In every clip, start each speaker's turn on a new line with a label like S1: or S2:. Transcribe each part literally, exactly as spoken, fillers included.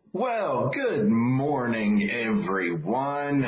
S1: Well, good morning, everyone,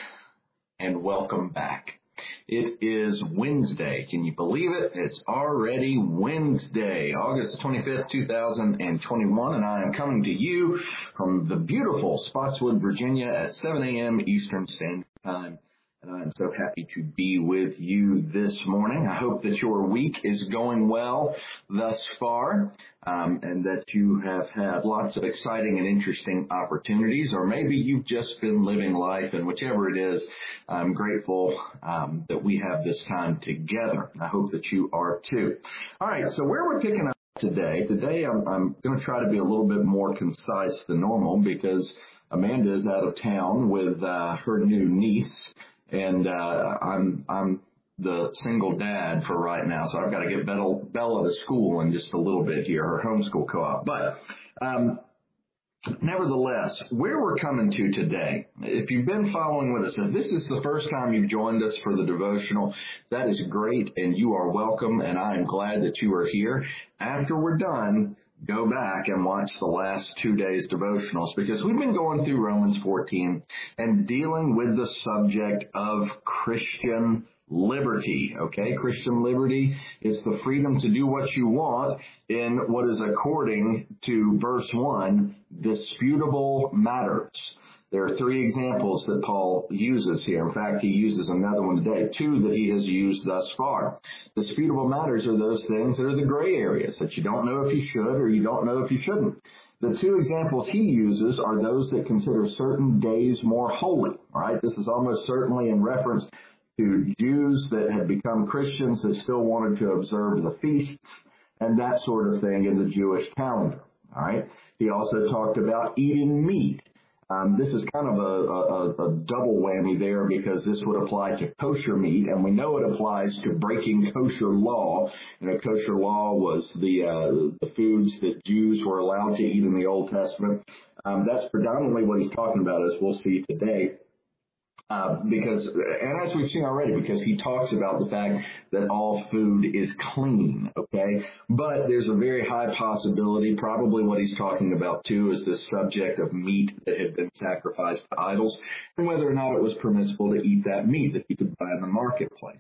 S1: and welcome back. It is Wednesday. Can you believe it? It's already Wednesday, August twenty-fifth, two thousand twenty-one, and I am coming to you from the beautiful Spotswood, Virginia at seven a.m. Eastern Standard Time. And I'm so happy to be with you this morning. I hope that your week is going well thus far, um, and that you have had lots of exciting and interesting opportunities, or maybe you've just been living life, and whichever it is, I'm grateful um, that we have this time together. I hope that you are too. All right, so where we're picking up today, today I'm, I'm going to try to be a little bit more concise than normal because Amanda is out of town with uh, her new niece. And uh, I'm I'm the single dad for right now, so I've got to get Bella, Bella to school in just a little bit here, her homeschool co-op. But um, nevertheless, where we're coming to today, if you've been following with us, if this is the first time you've joined us for the devotional, that is great, and you are welcome, and I am glad that you are here. After we're done, go back and watch the last two days' devotionals because we've been going through Romans fourteen and dealing with the subject of Christian liberty, okay? Christian liberty is the freedom to do what you want in what is, according to verse one, disputable matters. There are three examples that Paul uses here. In fact, he uses another one today, two that he has used thus far. Disputable matters are those things that are the gray areas that you don't know if you should or you don't know if you shouldn't. The two examples he uses are those that consider certain days more holy. All right, this is almost certainly in reference to Jews that had become Christians that still wanted to observe the feasts and that sort of thing in the Jewish calendar. All right, he also talked about eating meat. Um, this is kind of a, a, a double whammy there because this would apply to kosher meat, and we know it applies to breaking kosher law. You know, kosher law was the uh, the foods that Jews were allowed to eat in the Old Testament. Um, that's predominantly what he's talking about, as we'll see today. Uh, because, and as we've seen already, because he talks about the fact that all food is clean, okay? But there's a very high possibility, probably what he's talking about too, is this subject of meat that had been sacrificed to idols, and whether or not it was permissible to eat that meat that you could buy in the marketplace.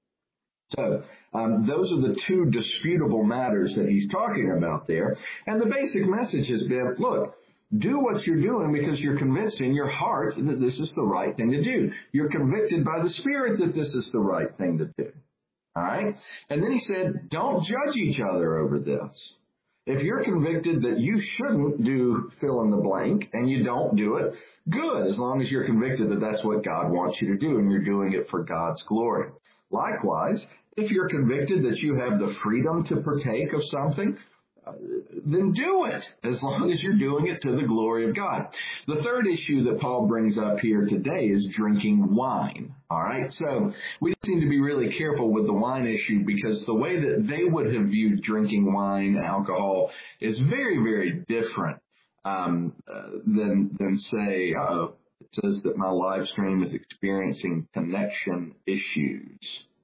S1: So um, those are the two disputable matters that he's talking about there. And the basic message has been, look, do what you're doing because you're convinced in your heart that this is the right thing to do. You're convicted by the Spirit that this is the right thing to do. All right? And then he said, don't judge each other over this. If you're convicted that you shouldn't do fill in the blank and you don't do it, good, as long as you're convicted that that's what God wants you to do and you're doing it for God's glory. Likewise, if you're convicted that you have the freedom to partake of something, then do it, as long as you're doing it to the glory of God. The third issue that Paul brings up here today is drinking wine. All right, so we need to be really careful with the wine issue because the way that they would have viewed drinking wine, alcohol, is very, very different um, uh, than, than say, uh, it says that my live stream is experiencing connection issues.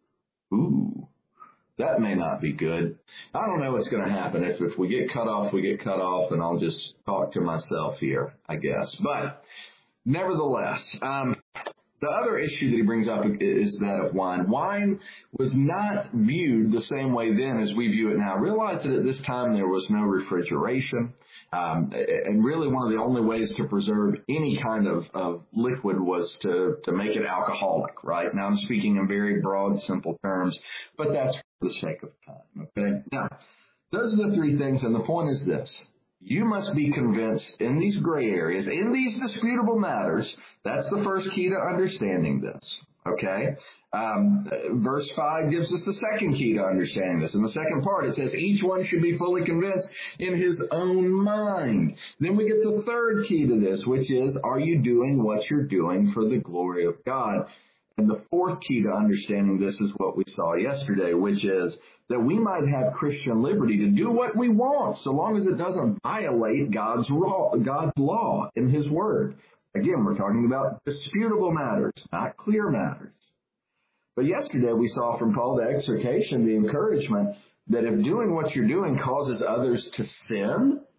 S1: Ooh. That may not be good. I don't know what's going to happen. If, if we get cut off, we get cut off, and I'll just talk to myself here, I guess. But nevertheless, um, the other issue that he brings up is that of wine. Wine was not viewed the same way then as we view it now. Realize that at this time there was no refrigeration. Um, and really one of the only ways to preserve any kind of, of liquid was to, to make it alcoholic, right? Now I'm speaking in very broad, simple terms, but that's for the sake of time, okay? Now, those are the three things, and the point is this. You must be convinced in these gray areas, in these disputable matters. That's the first key to understanding this, okay? Um, verse five gives us the second key to understanding this. In the second part, it says each one should be fully convinced in his own mind. Then we get the third key to this, which is, are you doing what you're doing for the glory of God? And the fourth key to understanding this is what we saw yesterday, which is that we might have Christian liberty to do what we want, so long as it doesn't violate God's law, God's law in his word. Again, we're talking about disputable matters, not clear matters. But yesterday we saw from Paul the exhortation, the encouragement that if doing what you're doing causes others to sin,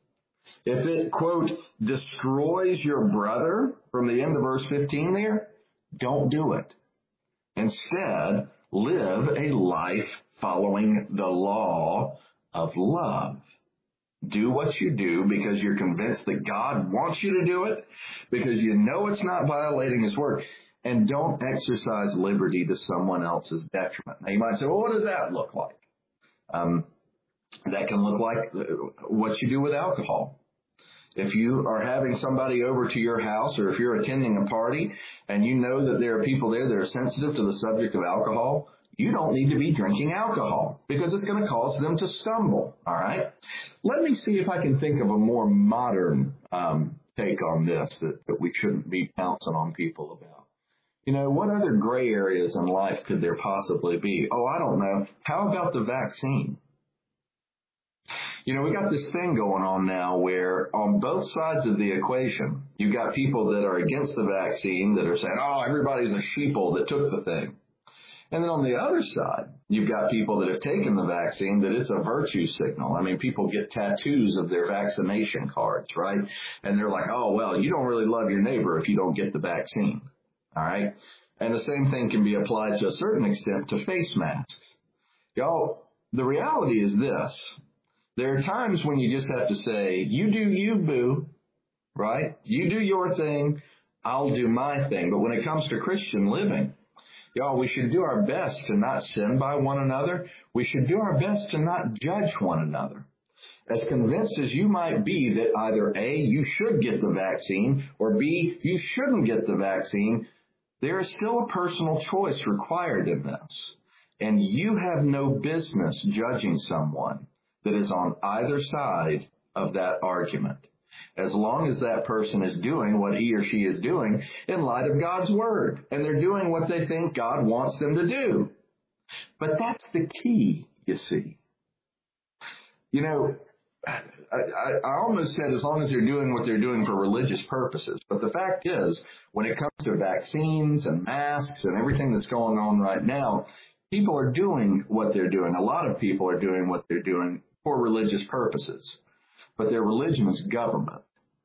S1: if it, quote, destroys your brother, from the end of verse fifteen there, don't do it. Instead, live a life following the law of love. Do what you do because you're convinced that God wants you to do it, because you know it's not violating His word. And don't exercise liberty to someone else's detriment. Now you might say, well, what does that look like? Um, that can look like what you do with alcohol. If you are having somebody over to your house, or if you're attending a party and you know that there are people there that are sensitive to the subject of alcohol, you don't need to be drinking alcohol because it's going to cause them to stumble. All right. Let me see if I can think of a more modern um, take on this that, that we shouldn't be pouncing on people about. You know, what other gray areas in life could there possibly be? Oh, I don't know. How about the vaccine? You know, we got this thing going on now where on both sides of the equation, you've got people that are against the vaccine that are saying, oh, everybody's a sheeple that took the thing. And then on the other side, you've got people that have taken the vaccine that it's a virtue signal. I mean, people get tattoos of their vaccination cards, right? And they're like, oh, well, you don't really love your neighbor if you don't get the vaccine. All right. And the same thing can be applied to a certain extent to face masks. Y'all, the reality is this. There are times when you just have to say, you do you, boo, right? You do your thing, I'll do my thing. But when it comes to Christian living, y'all, we should do our best to not sin by one another. We should do our best to not judge one another. As convinced as you might be that either A, you should get the vaccine, or B, you shouldn't get the vaccine, there is still a personal choice required in this. And you have no business judging someone that is on either side of that argument, as long as that person is doing what he or she is doing in light of God's word, and they're doing what they think God wants them to do. But that's the key, you see. You know, I, I, I almost said as long as they're doing what they're doing for religious purposes, but the fact is, when it comes to vaccines and masks and everything that's going on right now, people are doing what they're doing. A lot of people are doing what they're doing for religious purposes, but their religion is government.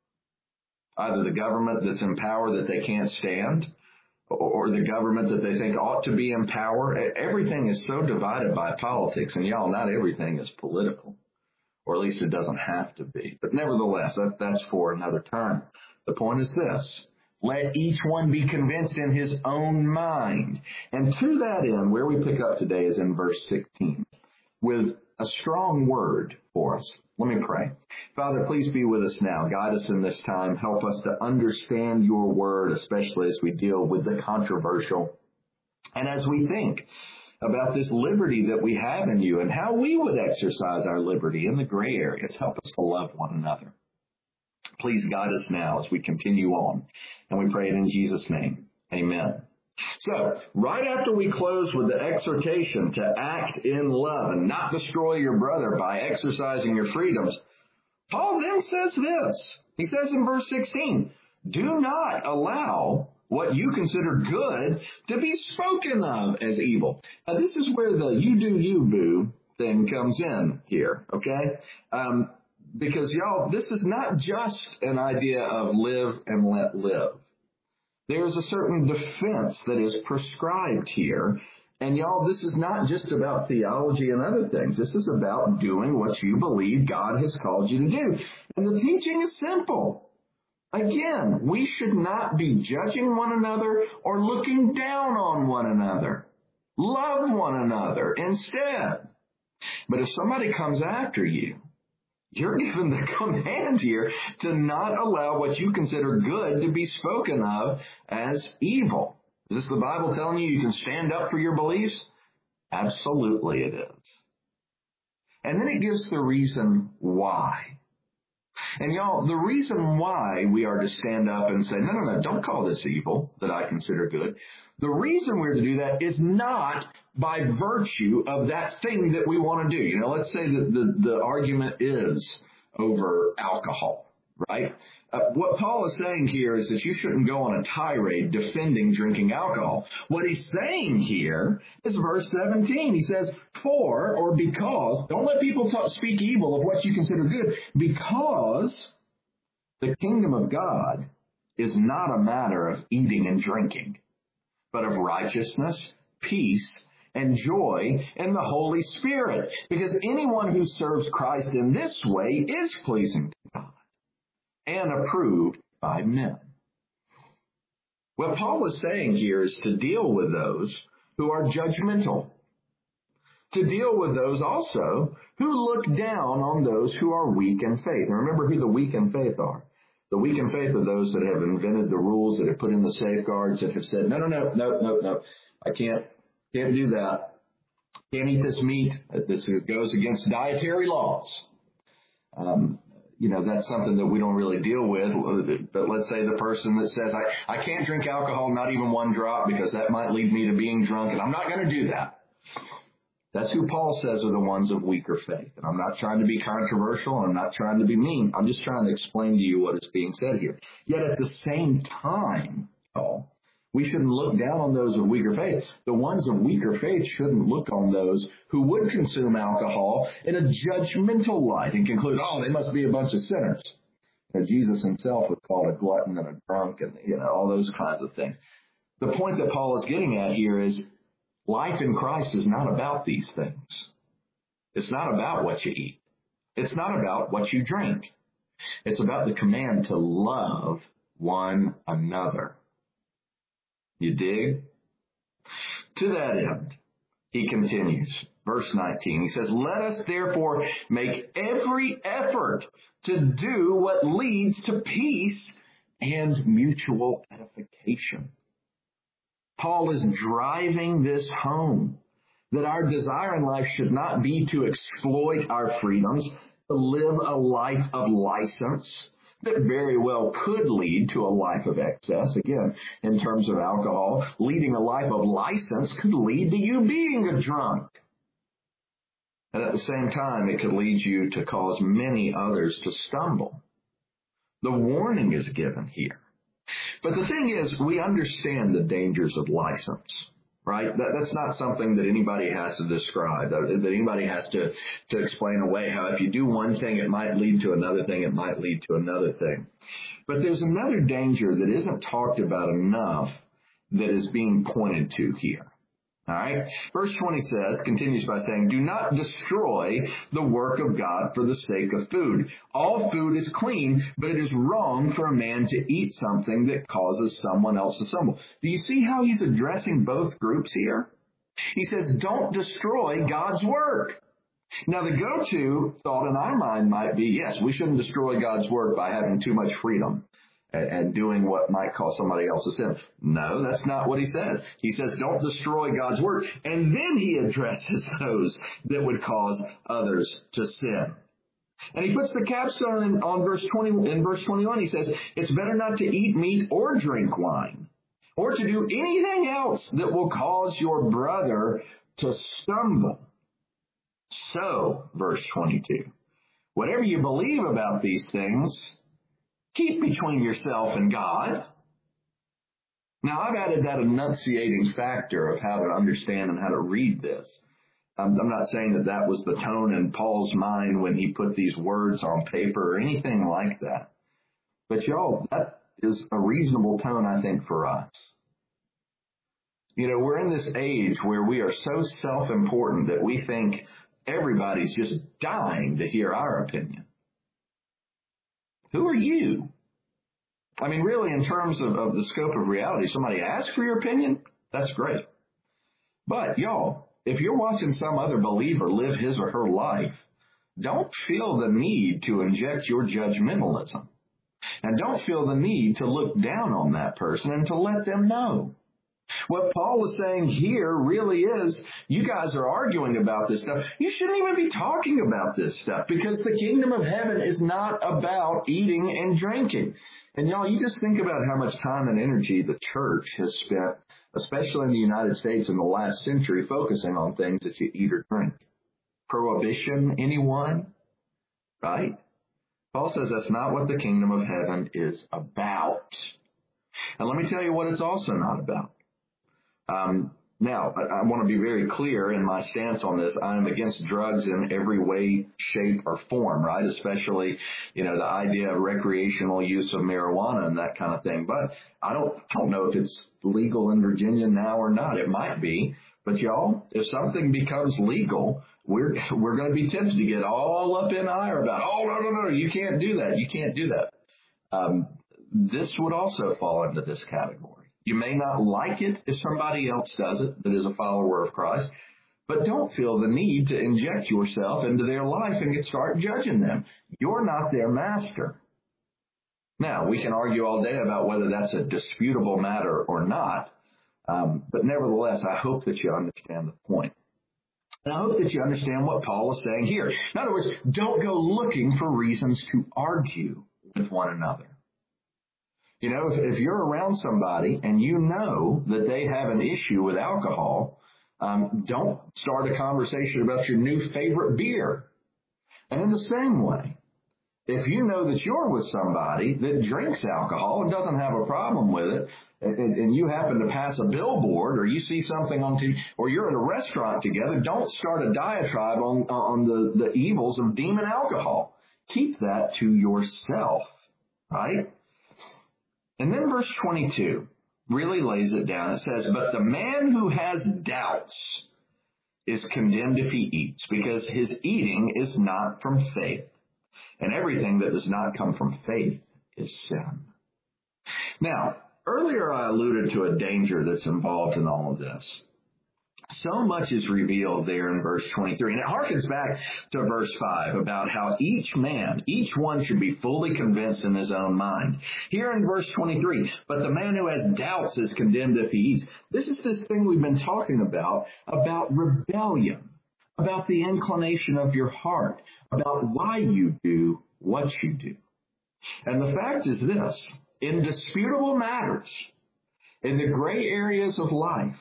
S1: Either the government that's in power that they can't stand, or the government that they think ought to be in power. Everything is so divided by politics, and y'all, not everything is political, or at least it doesn't have to be. But nevertheless, that, that's for another term. The point is this. Let each one be convinced in his own mind. And to that end, where we pick up today is in verse sixteen, with a strong word for us. Let me pray. Father, please be with us now. Guide us in this time. Help us to understand your word, especially as we deal with the controversial. And as we think about this liberty that we have in you and how we would exercise our liberty in the gray areas, help us to love one another. Please guide us now as we continue on. And we pray it in Jesus' name. Amen. So, right after we close with the exhortation to act in love and not destroy your brother by exercising your freedoms, Paul then says this. He says in verse sixteen, do not allow what you consider good to be spoken of as evil. Now, this is where the you do you, boo thing comes in here, okay? Um, because, y'all, this is not just an idea of live and let live. There is a certain defense that is prescribed here. And y'all, this is not just about theology and other things. This is about doing what you believe God has called you to do. And the teaching is simple. Again, we should not be judging one another or looking down on one another. Love one another instead. But if somebody comes after you, you're given the command here to not allow what you consider good to be spoken of as evil. Is this the Bible telling you you can stand up for your beliefs? Absolutely it is. And then it gives the reason why. And y'all, the reason why we are to stand up and say, no, no, no, don't call this evil that I consider good. The reason we're to do that is not by virtue of that thing that we want to do. You know, let's say that the, the argument is over alcohol, right? Uh, what Paul is saying here is that you shouldn't go on a tirade defending drinking alcohol. What he's saying here is verse seventeen. He says, for or because, don't let people talk, speak evil of what you consider good, because the kingdom of God is not a matter of eating and drinking, but of righteousness, peace, and joy in the Holy Spirit. Because anyone who serves Christ in this way is pleasing to God and approved by men. What Paul is saying here is to deal with those who are judgmental, to deal with those also who look down on those who are weak in faith. And remember who the weak in faith are. The weak in faith are those that have invented the rules, that have put in the safeguards, that have said, no, no, no, no, no, no, I can't, can't do that. Can't eat this meat. This goes against dietary laws. Um, You know, that's something that we don't really deal with. But let's say the person that says, I, I can't drink alcohol, not even one drop, because that might lead me to being drunk, and I'm not going to do that. That's who Paul says are the ones of weaker faith. And I'm not trying to be controversial. I'm not trying to be mean. I'm just trying to explain to you what is being said here. Yet at the same time, Paul, we shouldn't look down on those of weaker faith. The ones of weaker faith shouldn't look on those who would consume alcohol in a judgmental light and conclude, oh, they must be a bunch of sinners. You know, Jesus himself was called a glutton and a drunk and, you know, all those kinds of things. The point that Paul is getting at here is life in Christ is not about these things. It's not about what you eat. It's not about what you drink. It's about the command to love one another. You dig? To that end, he continues, verse nineteen, he says, let us therefore make every effort to do what leads to peace and mutual edification. Paul is driving this home, that our desire in life should not be to exploit our freedoms, to live a life of license, that very well could lead to a life of excess. Again, in terms of alcohol, leading a life of license could lead to you being a drunk. And at the same time, it could lead you to cause many others to stumble. The warning is given here. But the thing is, we understand the dangers of license. Right? That, that's not something that anybody has to describe, that, that anybody has to, to explain away how if you do one thing, it might lead to another thing, it might lead to another thing. But there's another danger that isn't talked about enough that is being pointed to here. All right. Verse twenty says, continues by saying, do not destroy the work of God for the sake of food. All food is clean, but it is wrong for a man to eat something that causes someone else to stumble. Do you see how he's addressing both groups here? He says, don't destroy God's work. Now, the go-to thought in our mind might be, yes, we shouldn't destroy God's work by having too much freedom and doing what might cause somebody else to sin. No, that's not what he says. He says, don't destroy God's work. And then he addresses those that would cause others to sin. And he puts the capstone in, on verse twenty, in verse twenty-one. He says, it's better not to eat meat or drink wine, or to do anything else that will cause your brother to stumble. So, verse twenty-two, whatever you believe about these things, keep between yourself and God. Now, I've added that enunciating factor of how to understand and how to read this. I'm, I'm not saying that that was the tone in Paul's mind when he put these words on paper or anything like that. But y'all, that is a reasonable tone, I think, for us. You know, we're in this age where we are so self-important that we think everybody's just dying to hear our opinion. Who are you? I mean, really, in terms of, of the scope of reality, somebody asks for your opinion, that's great. But, y'all, if you're watching some other believer live his or her life, don't feel the need to inject your judgmentalism. And don't feel the need to look down on that person and to let them know. What Paul is saying here really is, you guys are arguing about this stuff. You shouldn't even be talking about this stuff, because the kingdom of heaven is not about eating and drinking. And y'all, you just think about how much time and energy the church has spent, especially in the United States in the last century, focusing on things that you eat or drink. Prohibition, anyone? Right? Paul says that's not what the kingdom of heaven is about. And let me tell you what it's also not about. Um, now, I, I want to be very clear in my stance on this. I'm against drugs in every way, shape, or form, right? Especially, you know, the idea of recreational use of marijuana and that kind of thing. But I don't, I don't know if it's legal in Virginia now or not. It might be. But y'all, if something becomes legal, we're we're going to be tempted to get all up in ire about, oh, no, no, no, you can't do that. You can't do that. Um, this would also fall into this category. You may not like it if somebody else does it that is a follower of Christ, but don't feel the need to inject yourself into their life and start judging them. You're not their master. Now, we can argue all day about whether that's a disputable matter or not, um, but nevertheless, I hope that you understand the point. And I hope that you understand what Paul is saying here. In other words, don't go looking for reasons to argue with one another. You know, if, if you're around somebody and you know that they have an issue with alcohol, um, don't start a conversation about your new favorite beer. And in the same way, if you know that you're with somebody that drinks alcohol and doesn't have a problem with it, and, and you happen to pass a billboard or you see something on T V, or you're in a restaurant together, don't start a diatribe on, on the, the evils of demon alcohol. Keep that to yourself, right? And then verse twenty-two really lays it down. It says, but the man who has doubts is condemned if he eats, because his eating is not from faith. And everything that does not come from faith is sin. Now, earlier I alluded to a danger that's involved in all of this. So much is revealed there in verse twenty-three. And it harkens back to verse five about how each man, each one should be fully convinced in his own mind. Here in verse twenty-three, but the man who has doubts is condemned if he eats. This is this thing we've been talking about, about rebellion, about the inclination of your heart, about why you do what you do. And the fact is this, in disputable matters, in the gray areas of life,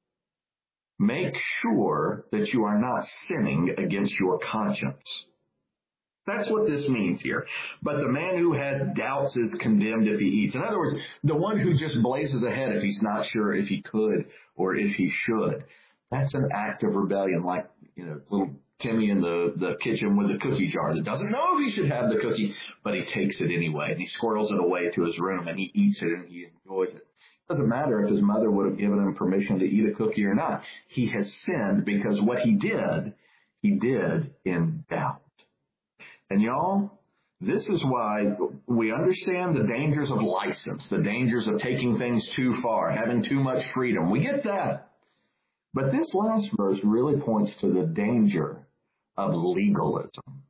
S1: make sure that you are not sinning against your conscience. That's what this means here. But the man who has doubts is condemned if he eats. In other words, the one who just blazes ahead if he's not sure if he could or if he should. That's an act of rebellion, like, you know, little Timmy in the, the kitchen with the cookie jar that doesn't know if he should have the cookie, but he takes it anyway, and he squirrels it away to his room, and he eats it, and he enjoys it. It doesn't matter if his mother would have given him permission to eat a cookie or not. He has sinned because what he did, he did in doubt. And y'all, this is why we understand the dangers of license, the dangers of taking things too far, having too much freedom. We get that. But this last verse really points to the danger of legalism.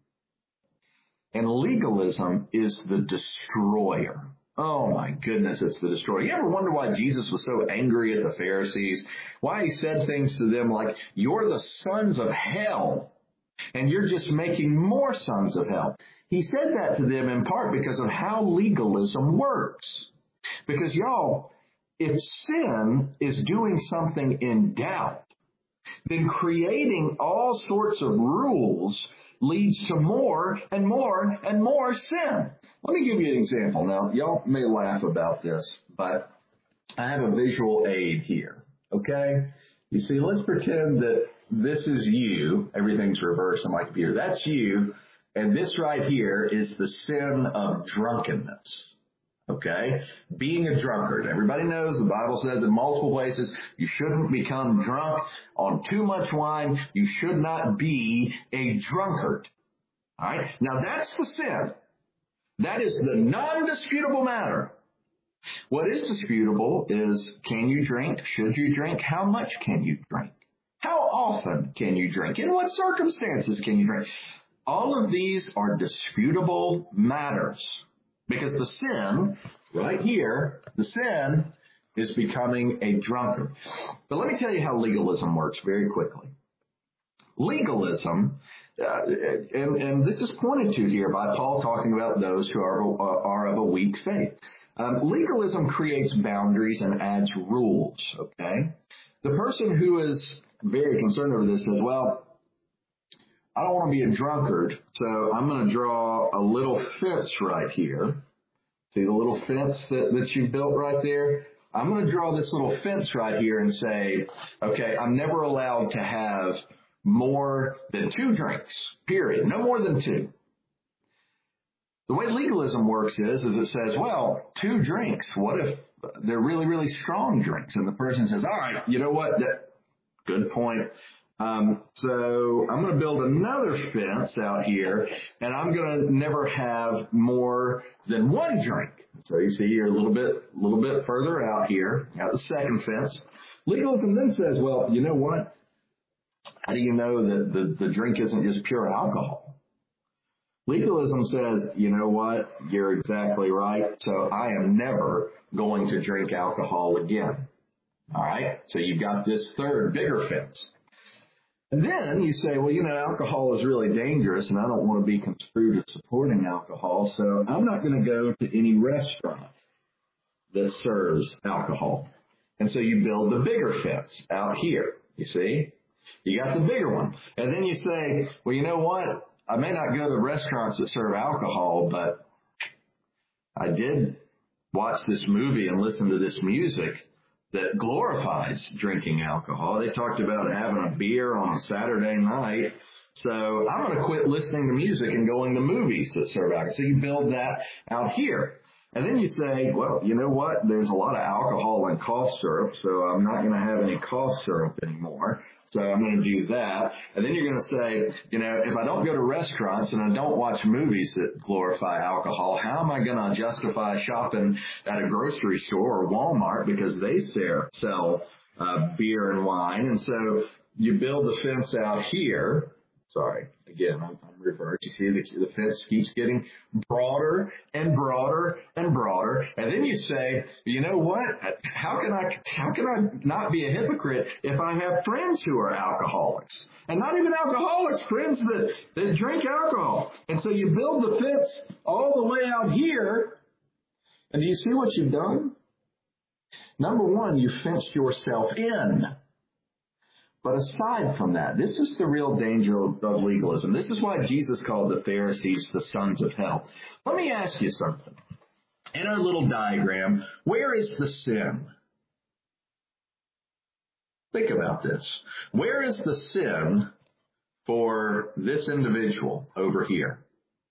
S1: And legalism is the destroyer. Oh my goodness, it's the destroyer. You ever wonder why Jesus was so angry at the Pharisees? Why he said things to them like, you're the sons of hell, and you're just making more sons of hell. He said that to them in part because of how legalism works. Because y'all, if sin is doing something in doubt, then creating all sorts of rules leads to more and more and more sin. Let me give you an example. Now, y'all may laugh about this, but I have a visual aid here, okay? You see, let's pretend that this is you. Everything's reversed on my computer. That's you, and this right here is the sin of drunkenness. Okay? Being a drunkard. Everybody knows the Bible says in multiple places you shouldn't become drunk on too much wine. You should not be a drunkard. All right? Now that's the sin. That is the non-disputable matter. What is disputable is, can you drink? Should you drink? How much can you drink? How often can you drink? In what circumstances can you drink? All of these are disputable matters. Because the sin, right here, the sin is becoming a drunkard. But let me tell you how legalism works very quickly. Legalism, uh, and, and this is pointed to here by Paul talking about those who are, uh, are of a weak faith. Um, legalism creates boundaries and adds rules, okay? The person who is very concerned over this says, well, I don't want to be a drunkard, so I'm going to draw a little fence right here. See the little fence that, that you built right there? I'm going to draw this little fence right here and say, okay, I'm never allowed to have more than two drinks, period. No more than two. The way legalism works is, is it says, well, two drinks. What if they're really, really strong drinks? And the person says, all right, you know what? That, good point. Um, so I'm going to build another fence out here, and I'm going to never have more than one drink. So you see you're a little bit, a little bit further out here. Got the second fence. Legalism then says, well, you know what? How do you know that the, the drink isn't just pure alcohol? Legalism says, you know what? You're exactly right. So I am never going to drink alcohol again. All right. So you've got this third bigger fence. And then you say, well, you know, alcohol is really dangerous, and I don't want to be construed as supporting alcohol, so I'm not going to go to any restaurant that serves alcohol. And so you build the bigger fence out here, you see? You got the bigger one. And then you say, well, you know what? I may not go to restaurants that serve alcohol, but I did watch this movie and listen to this music that glorifies drinking alcohol. They talked about having a beer on a Saturday night. So I'm going to quit listening to music and going to movies that serve alcohol. So you build that out here. And then you say, well, you know what? There's a lot of alcohol in cough syrup, so I'm not going to have any cough syrup anymore. So I'm going to do that. And then you're going to say, you know, if I don't go to restaurants and I don't watch movies that glorify alcohol, how am I going to justify shopping at a grocery store or Walmart because they sell uh, beer and wine? And so you build the fence out here. Sorry, again, I'm, I'm reversed. You see the, the fence keeps getting broader and broader and broader. And then you say, you know what? How can I, how can I not be a hypocrite if I have friends who are alcoholics? And not even alcoholics, friends that, that drink alcohol. And so you build the fence all the way out here. And do you see what you've done? Number one, you fenced yourself in. But aside from that, this is the real danger of legalism. This is why Jesus called the Pharisees the sons of hell. Let me ask you something. In our little diagram, where is the sin? Think about this. Where is the sin for this individual over here?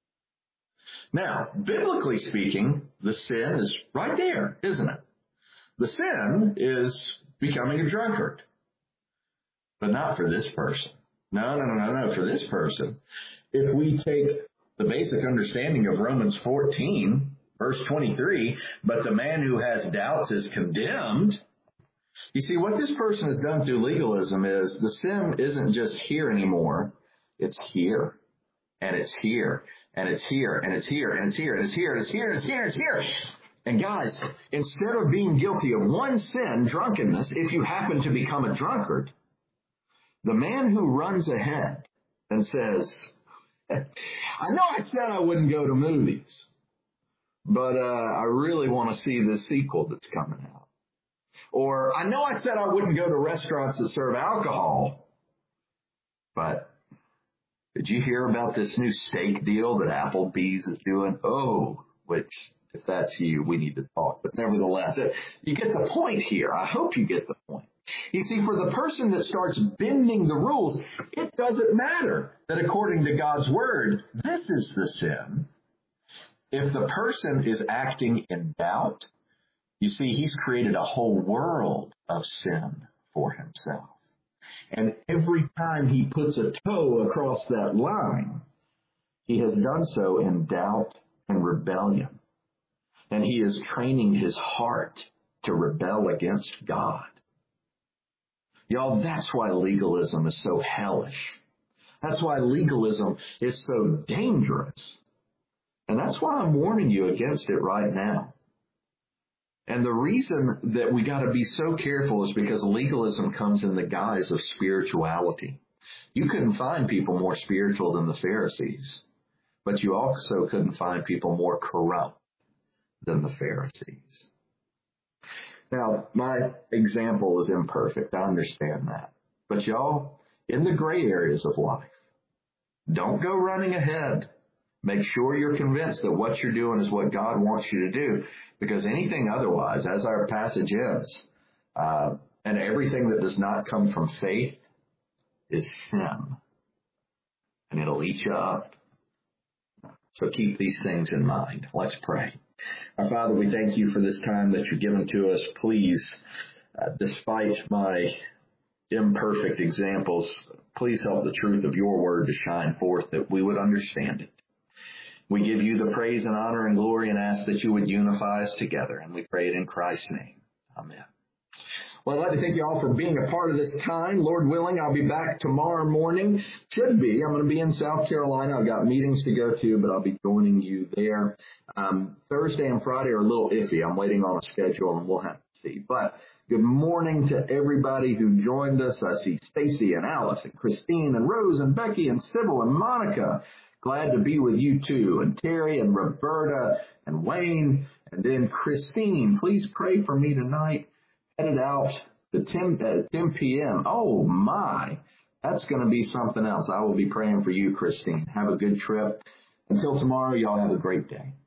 S1: Now, biblically speaking, the sin is right there, isn't it? The sin is becoming a drunkard. But not for this person. No, no, no, no, no. For this person, if we take the basic understanding of Romans fourteen, verse twenty-three, but the man who has doubts is condemned. You see, what this person has done through legalism is the sin isn't just here anymore. It's here, and it's here, and it's here, and it's here, and it's here, and it's here, and it's here, and it's here, and it's here. And guys, instead of being guilty of one sin, drunkenness, if you happen to become a drunkard, the man who runs ahead and says, I know I said I wouldn't go to movies, but uh, I really want to see the sequel that's coming out. Or I know I said I wouldn't go to restaurants that serve alcohol, but did you hear about this new steak deal that Applebee's is doing? Oh, which, if that's you, we need to talk. But nevertheless, you get the point here. I hope you get the point. You see, for the person that starts bending the rules, it doesn't matter that according to God's word, this is the sin. If the person is acting in doubt, you see, he's created a whole world of sin for himself. And every time he puts a toe across that line, he has done so in doubt and rebellion. And he is training his heart to rebel against God. Y'all, that's why legalism is so hellish. That's why legalism is so dangerous. And that's why I'm warning you against it right now. And the reason that we got to be so careful is because legalism comes in the guise of spirituality. You couldn't find people more spiritual than the Pharisees, but you also couldn't find people more corrupt than the Pharisees. Now, my example is imperfect. I understand that. But y'all, in the gray areas of life, Don't go running ahead. Make sure you're convinced that what you're doing is what God wants you to do, because anything otherwise, as our passage ends, uh, and everything that does not come from faith is sin, and it'll eat you up. So keep these things in mind. Let's pray. Our Father, we thank you for this time that you've given to us. Please, uh, despite my imperfect examples, please help the truth of your word to shine forth, that we would understand it. We give you the praise and honor and glory and ask that you would unify us together. And we pray it in Christ's name. Amen. Well, I'd like to thank you all for being a part of this time. Lord willing, I'll be back tomorrow morning. Should be. I'm going to be in South Carolina. I've got meetings to go to, but I'll be joining you there. Um, Thursday and Friday are a little iffy. I'm waiting on a schedule, and we'll have to see. But good morning to everybody who joined us. I see Stacy and Alice and Christine and Rose and Becky and Sybil and Monica. Glad to be with you too. And Terry and Roberta and Wayne and then Christine. Please pray for me tonight. Headed out to ten p.m. Oh, my. That's going to be something else. I will be praying for you, Christine. Have a good trip. Until tomorrow, y'all have a great day.